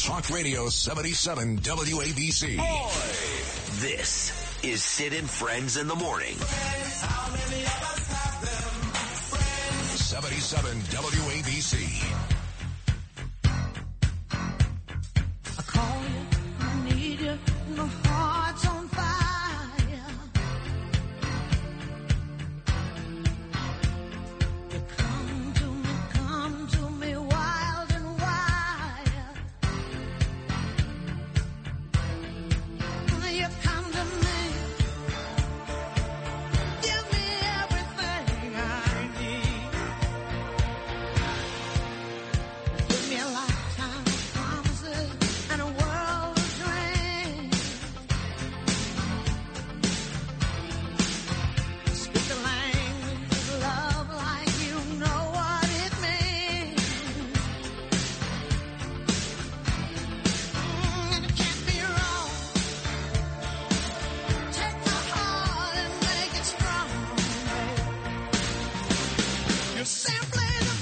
Talk Radio 77 WABC. Boy. This is Sid and Friends in the Morning. 77 WABC. I call you, I need you, my heart's on fire. You come to me wild and wild. You come to me, give me everything I need. Give me a lifetime of promises and a world of dreams. Speak the language of love like you know what it means. And it can't be wrong. Take my heart and make it strong. You're simply the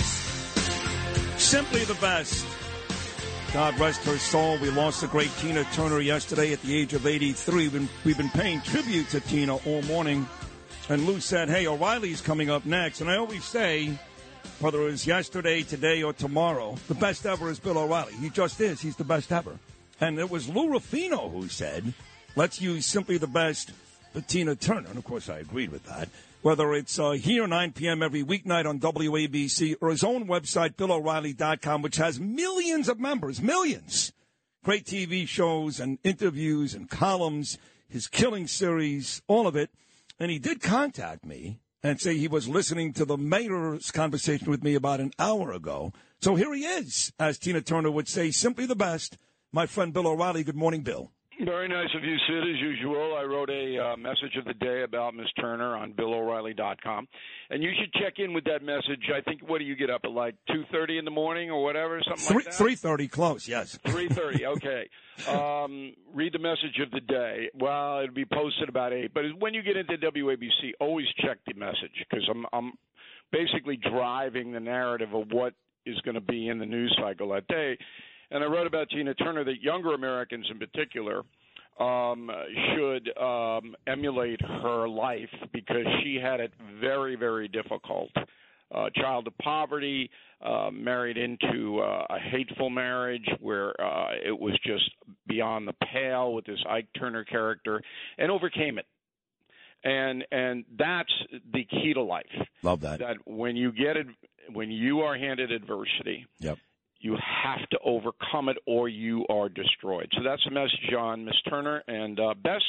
best. Simply the best. God rest her soul. We lost the great Tina Turner yesterday at the age of 83. We've been paying tribute to Tina all morning. And Lou said, hey, O'Reilly's coming up next. And I always say, whether it was yesterday, today, or tomorrow, the best ever is Bill O'Reilly. He just is. He's the best ever. And it was Lou Rufino who said, let's use Simply the Best for Tina Turner. And, of course, I agreed with that. Whether it's here 9 p.m. every weeknight on WABC or his own website, BillO'Reilly.com, which has millions of members, millions. Great TV shows and interviews and columns, his Killing series, all of it. And he did contact me and say he was listening to the mayor's conversation with me about an hour ago. So here he is, as Tina Turner would say, simply the best. My friend Bill O'Reilly. Good morning, Bill. Very nice of you, Sid, as usual. I wrote a message of the day about Miss Turner on BillO'Reilly.com. And you should check in with that message. I think, what do you get up at, like 2:30 in the morning or whatever, something like that? 3:30 close, yes. 3:30, okay. Read the message of the day. Well, it'll be posted about 8. But when you get into WABC, always check the message, because I'm basically driving the narrative of what is going to be in the news cycle that day. And I wrote about Tina Turner that younger Americans in particular should emulate her life, because she had it very, very difficult. Child of poverty, married into a hateful marriage where it was just beyond the pale with this Ike Turner character, and overcame it. And that's the key to life. Love that. That when you are handed adversity, yep, you have to overcome it or you are destroyed. So that's the message on Miss Turner, and best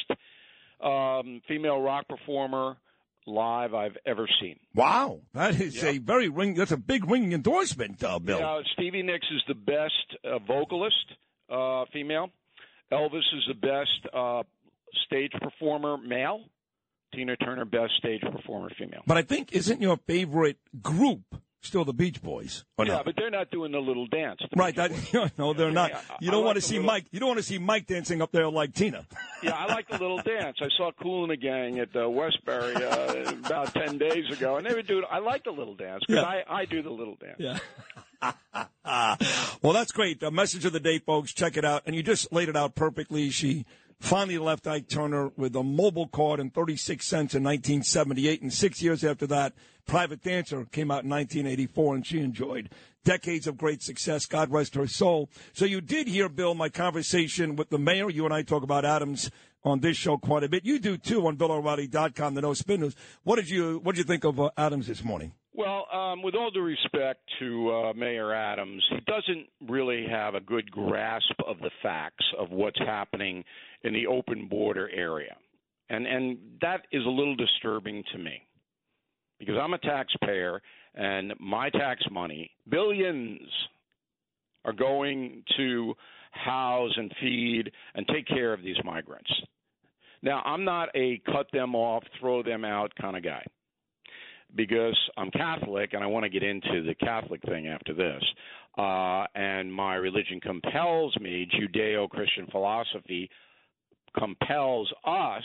female rock performer live I've ever seen. Wow. That is that's a big ringing endorsement, Bill. Yeah, Stevie Nicks is the best vocalist, female. Elvis is the best stage performer, male. Tina Turner, best stage performer, female. But I think, isn't your favorite group still the Beach Boys? Yeah, no? But they're not doing the little dance. Right. No, they're not. You don't want to see Mike. You don't want to see Mike dancing up there like Tina. Yeah, I like the little dance. I saw Kool and the Gang at Westbury about 10 days ago, and they would do it. I like the little dance, because I do the little dance. Yeah. Well, that's great. The message of the day, folks. Check it out. And you just laid it out perfectly. She finally left Ike Turner with a mobile card and 36 cents in 1978. And 6 years after that, Private Dancer came out in 1984, and she enjoyed decades of great success. God rest her soul. So you did hear, Bill, my conversation with the mayor. You and I talk about Adams on this show quite a bit. You do, too, on BillO'Reilly.com, the No Spin News. What did you think of Adams this morning? Well, with all due respect to Mayor Adams, he doesn't really have a good grasp of the facts of what's happening in the open border area. And that is a little disturbing to me, because I'm a taxpayer, and my tax money, billions, are going to house and feed and take care of these migrants. Now, I'm not a cut them off, throw them out kind of guy, because I'm Catholic, and I want to get into the Catholic thing after this. And my religion compels me, Judeo-Christian philosophy compels us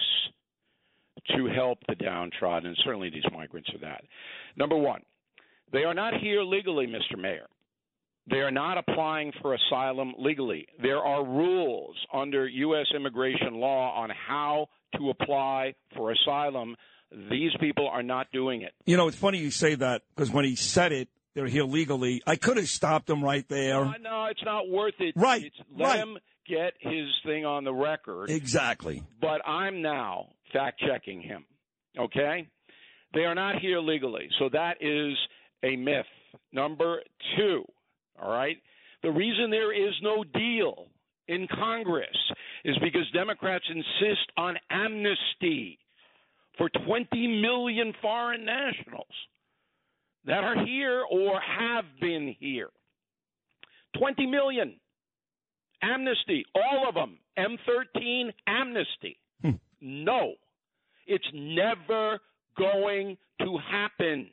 to help the downtrodden, and certainly these migrants are that. Number one, they are not here legally, Mr. Mayor. They are not applying for asylum legally. There are rules under U.S. immigration law on how to apply for asylum. These people are not doing it. You know, it's funny you say that because when he said it, they're here legally. I could have stopped him right there. No, it's not worth it. Right. Let him get his thing on the record. Exactly. But I'm now fact-checking him, okay? They are not here legally, so that is a myth. Number two, all right, the reason there is no deal in Congress is because Democrats insist on amnesty for 20 million foreign nationals that are here or have been here. 20 million. Amnesty. All of them. M13 amnesty. No. It's never going to happen.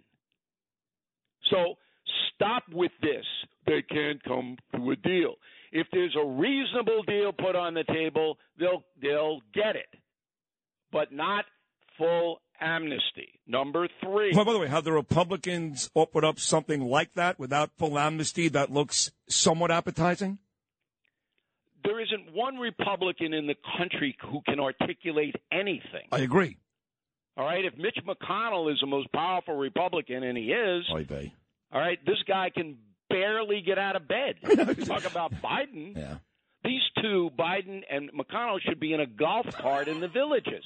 So stop with this. They can't come to a deal. If there's a reasonable deal put on the table, they'll get it. But not full amnesty. Number three. Well, by the way, have the Republicans offered up something like that without full amnesty that looks somewhat appetizing? There isn't one Republican in the country who can articulate anything. I agree. All right? If Mitch McConnell is the most powerful Republican, and he is, all right, this guy can barely get out of bed. Talk about Biden. Yeah. These two, Biden and McConnell, should be in a golf cart in the villages.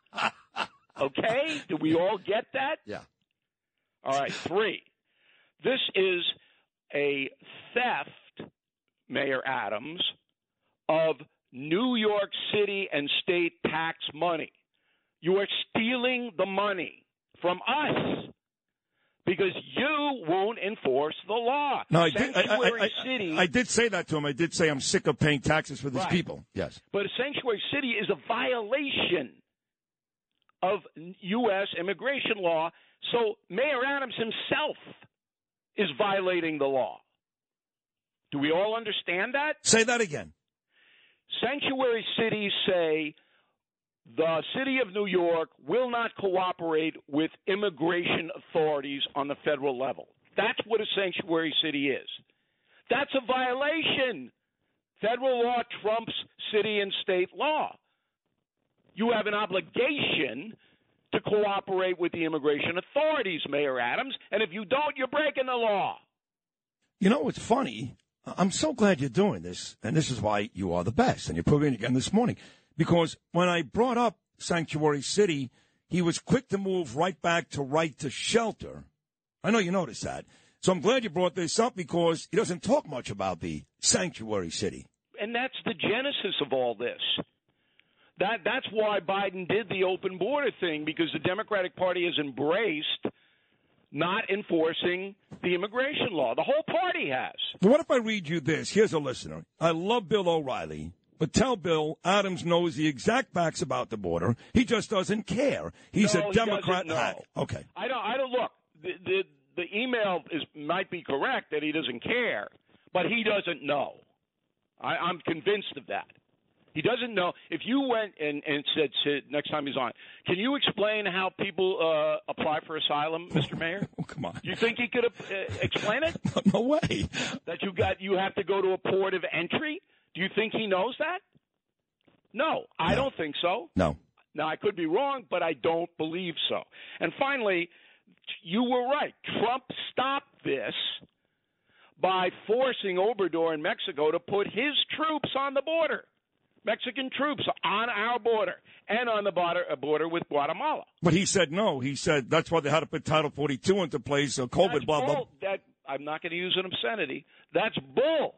Okay? Do we all get that? Yeah. All right, three. This is a theft, Mayor Adams, of New York City and state tax money. You are stealing the money from us because you won't enforce the law. No, I did say that to him. I did say I'm sick of paying taxes for these people. Yes. But Sanctuary City is a violation of U.S. immigration law. So Mayor Adams himself is violating the law. Do we all understand that? Say that again. Sanctuary cities say the city of New York will not cooperate with immigration authorities on the federal level. That's what a sanctuary city is. That's a violation. Federal law trumps city and state law. You have an obligation to cooperate with the immigration authorities, Mayor Adams, and if you don't, you're breaking the law. You know what's funny? I'm so glad you're doing this, and this is why you are the best, and you're proving it again this morning. Because when I brought up Sanctuary City, he was quick to move right back to right to shelter. I know you noticed that. So I'm glad you brought this up because he doesn't talk much about the Sanctuary City. And that's the genesis of all this. That's why Biden did the open border thing, because the Democratic Party has embraced not enforcing the immigration law. The whole party has. Well, what if I read you this? Here's a listener. I love Bill O'Reilly, but tell Bill Adams knows the exact facts about the border. He just doesn't care. He's a Democrat hack. Okay. I don't look. The email might be correct that he doesn't care, but he doesn't know. I'm convinced of that. He doesn't know. If you went and said, Sid, next time he's on, can you explain how people apply for asylum, Mr. Mayor? Oh, come on. Do you think he could explain it? No way. That you have to go to a port of entry? Do you think he knows that? No, I don't think so. No. Now, I could be wrong, but I don't believe so. And finally, you were right. Trump stopped this by forcing Obrador in Mexico to put his troops on the border. Mexican troops on our border and on the border with Guatemala. But he said no. He said that's why they had to put Title 42 into place. So COVID, that's blah, bull. blah. I'm not going to use an obscenity. That's bull.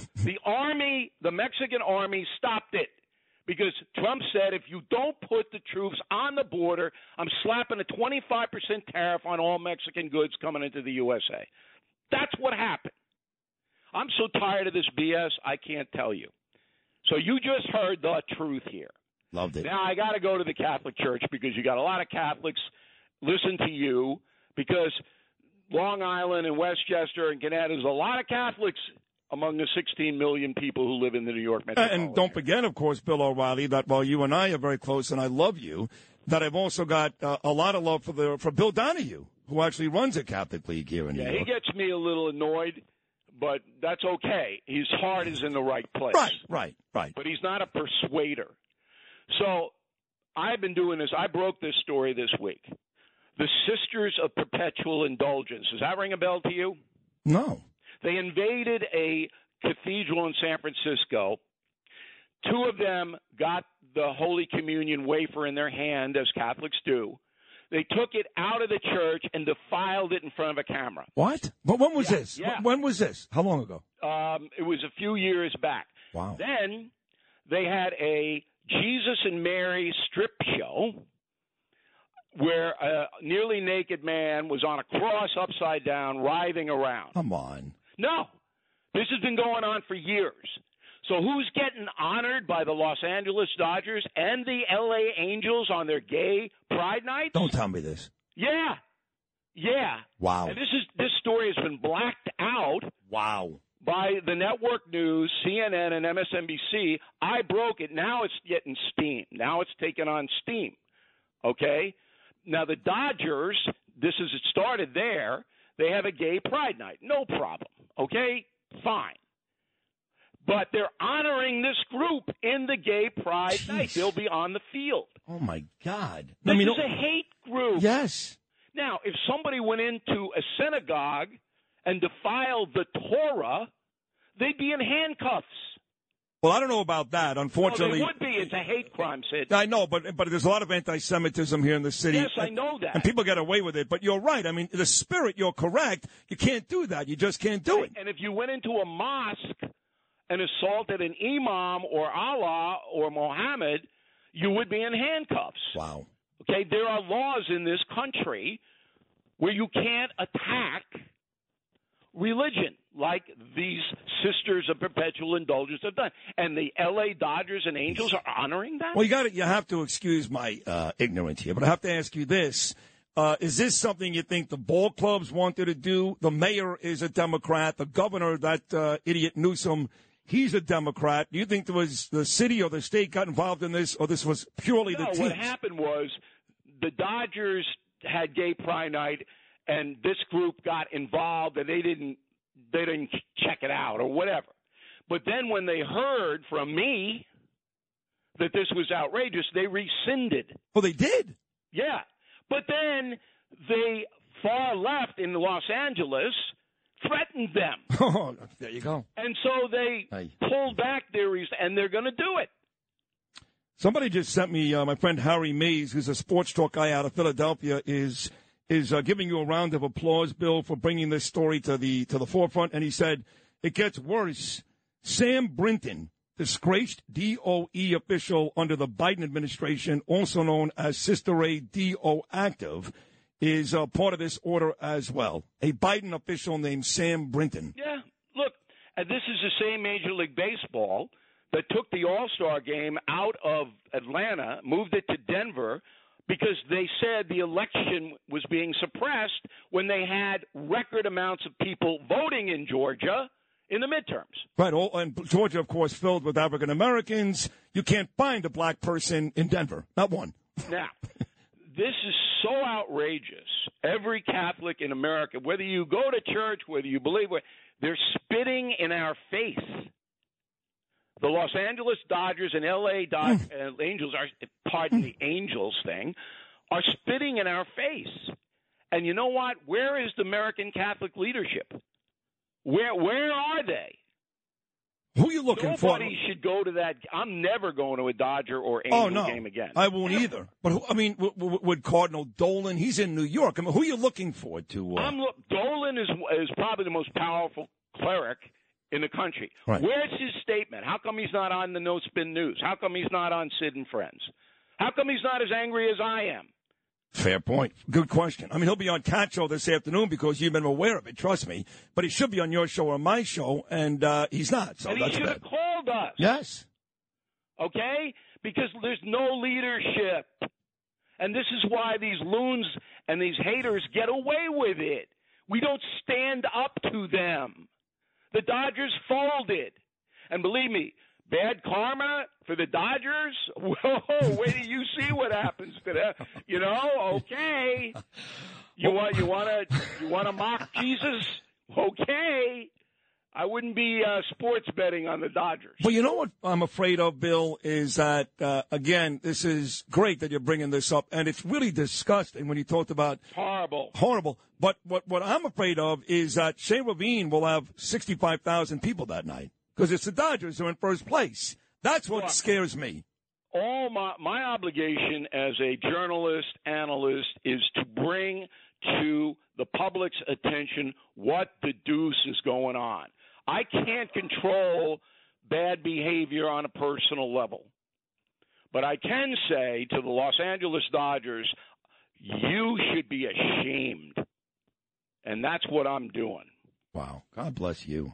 The Mexican army stopped it because Trump said if you don't put the troops on the border, I'm slapping a 25% tariff on all Mexican goods coming into the USA. That's what happened. I'm so tired of this BS, I can't tell you. So you just heard the truth here. Loved it. Now I got to go to the Catholic Church because you got a lot of Catholics listen to you because Long Island and Westchester and Connecticut, there's a lot of Catholics among the 16 million people who live in the New York metropolitan area. And don't forget, of course, Bill O'Reilly, that while you and I are very close and I love you, that I've also got a lot of love for Bill Donahue, who actually runs a Catholic league here in New York. Yeah, he gets me a little annoyed. but that's okay. His heart is in the right place. Right. But he's not a persuader. So I've been doing this. I broke this story this week. The Sisters of Perpetual Indulgence. Does that ring a bell to you? No. They invaded a cathedral in San Francisco. Two of them got the Holy Communion wafer in their hand, as Catholics do. They took it out of the church and defiled it in front of a camera. What? When was this? Yeah. When was this? How long ago? It was a few years back. Wow. Then they had a Jesus and Mary strip show where a nearly naked man was on a cross upside down, writhing around. Come on. No. This has been going on for years. So who's getting honored by the Los Angeles Dodgers and the L.A. Angels on their gay pride nights? Don't tell me this. Yeah. Wow. And this story has been blacked out. Wow. By the network news, CNN and MSNBC. I broke it. Now it's getting steam. Now it's taken on steam. Okay? Now the Dodgers, it started there. They have a gay pride night. No problem. Okay? Fine. But they're honoring this group in the gay pride night. They'll be on the field. Oh, my God. This is a hate group. Yes. Now, if somebody went into a synagogue and defiled the Torah, they'd be in handcuffs. Well, I don't know about that, unfortunately. Well, they would be. It's a hate crime, Sid. I know, but there's a lot of anti-Semitism here in the city. Yes, I know that. And people get away with it. But you're right. I mean, the spirit, you're correct. You can't do that. You just can't do it. And if you went into a mosque and assaulted an imam or Allah or Mohammed, you would be in handcuffs. Wow. Okay, there are laws in this country where you can't attack religion like these Sisters of Perpetual Indulgence have done. And the L.A. Dodgers and Angels are honoring that? Well, you have to excuse my ignorance here, but I have to ask you this. Is this something you think the ball clubs wanted to do? The mayor is a Democrat. The governor, that idiot Newsom, he's a Democrat. Do you think there was the city or the state got involved in this, or this was purely the teams? What happened was the Dodgers had gay pride night, and this group got involved, and they didn't check it out or whatever. But then when they heard from me that this was outrageous, they rescinded. Well, they did. Yeah. But then the far left in Los Angeles threatened them. Oh, there you go. And so they pulled back their and they're going to do it. Somebody just sent me, my friend Harry Mays, who's a sports talk guy out of Philadelphia, is giving you a round of applause, Bill, for bringing this story to the forefront. And he said, it gets worse. Sam Brinton, disgraced DOE official under the Biden administration, also known as Sister A DO active, is part of this order as well. A Biden official named Sam Brinton. Yeah, look, this is the same Major League Baseball that took the All-Star game out of Atlanta, moved it to Denver, because they said the election was being suppressed when they had record amounts of people voting in Georgia in the midterms. Right, and Georgia, of course, filled with African Americans. You can't find a black person in Denver, not one. Now, this is so outrageous. Every Catholic in America, whether you go to church, whether you believe, they're spitting in our face. The Los Angeles Dodgers and L.A. Angels pardon the Angels thing, are spitting in our face. And you know what? Where is the American Catholic leadership? Where are they? Who are you looking for? Nobody should go to that. I'm never going to a Dodger or Angel game again. I won't either. But, would Cardinal Dolan, he's in New York. I mean, who are you looking for to? Dolan is probably the most powerful cleric in the country. Right. Where's his statement? How come he's not on the No Spin News? How come he's not on Sid and Friends? How come he's not as angry as I am? Fair point. Good question. I mean, he'll be on Cat Show this afternoon because you've been aware of it, trust me. But he should be on your show or my show, and he's not. So and he should have called us. Yes. Okay? Because there's no leadership. And this is why these loons and these haters get away with it. We don't stand up to them. The Dodgers folded. And believe me, bad karma for the Dodgers? Whoa, wait till you see what happens to them. You know, okay. You want to mock Jesus? Okay. I wouldn't be sports betting on the Dodgers. But you know what I'm afraid of, Bill, is that, again, this is great that you're bringing this up, and it's really disgusting when you talked about horrible. But what I'm afraid of is that Shea Ravine will have 65,000 people that night because it's the Dodgers who are in first place. That's what scares me. All my obligation as a journalist, analyst, is to bring to the public's attention what the deuce is going on. I can't control bad behavior on a personal level. But I can say to the Los Angeles Dodgers, you should be ashamed. And that's what I'm doing. Wow. God bless you.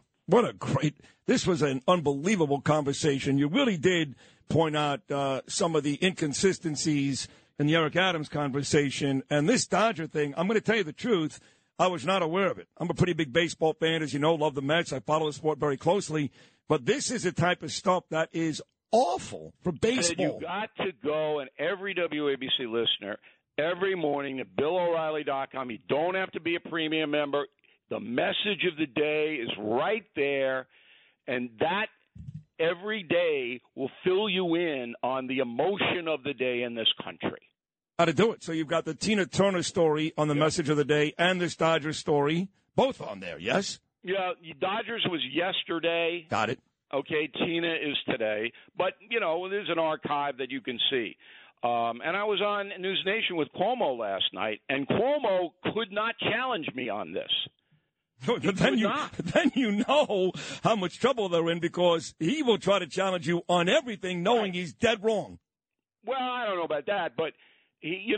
This was an unbelievable conversation. You really did point out some of the inconsistencies in the Eric Adams conversation. And this Dodger thing, I'm going to tell you the truth, I was not aware of it. I'm a pretty big baseball fan, as you know, love the Mets. I follow the sport very closely. But this is the type of stuff that is awful for baseball. You've got to go, and every WABC listener, every morning to BillO'Reilly.com. You don't have to be a premium member. The message of the day is right there, and that every day will fill you in on the emotion of the day in this country. How to do it. So you've got the Tina Turner story on the message of the day and this Dodgers story, both on there, yes? Yeah, Dodgers was yesterday. Got it. Okay, Tina is today. But, there's an archive that you can see. And I was on News Nation with Cuomo last night, and Cuomo could not challenge me on this. But then you know how much trouble they're in because he will try to challenge you on everything knowing he's dead wrong. Well, I don't know about that, but, he's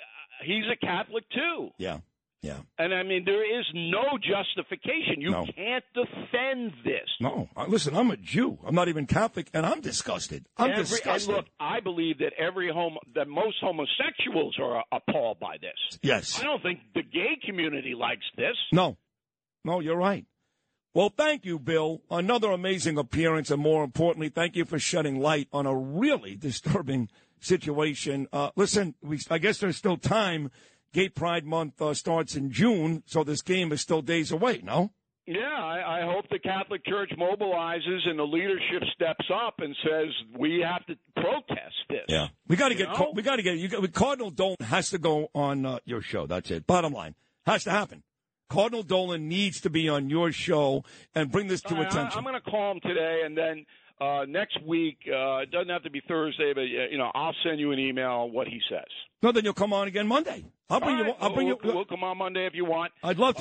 a Catholic too. Yeah. And, there is no justification. You can't defend this. No. Listen, I'm a Jew. I'm not even Catholic, and I'm disgusted. Disgusted. And look, I believe that that most homosexuals are appalled by this. Yes. I don't think the gay community likes this. No, you're right. Well, thank you, Bill. Another amazing appearance, and more importantly, thank you for shedding light on a really disturbing situation. Listen, I guess there's still time. Gay Pride Month starts in June, so this game is still days away, no? Yeah, I hope the Catholic Church mobilizes and the leadership steps up and says we have to protest this. Yeah, we got to get. Cardinal Dolan has to go on your show. That's it. Bottom line, has to happen. Cardinal Dolan needs to be on your show and bring this to attention. I'm going to call him today, and then next week, it doesn't have to be Thursday, but I'll send you an email what he says. No, then you'll come on again Monday. I'll bring you. We'll come on Monday if you want. I'd love to.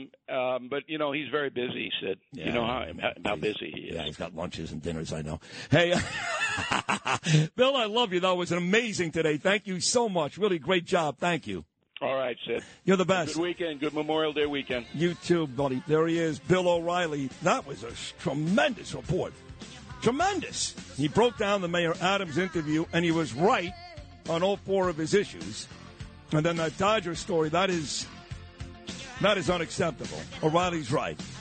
But he's very busy. Sid. Yeah, you know how busy he is. Yeah, he's got lunches and dinners. I know. Hey, Bill, I love you. That was amazing today. Thank you so much. Really great job. Thank you. All right, Sid. You're the best. Good weekend. Good Memorial Day weekend. You too, buddy. There he is, Bill O'Reilly. That was a tremendous report. Tremendous. He broke down the Mayor Adams interview, and he was right on all four of his issues. And then that Dodger story, that is unacceptable. O'Reilly's right.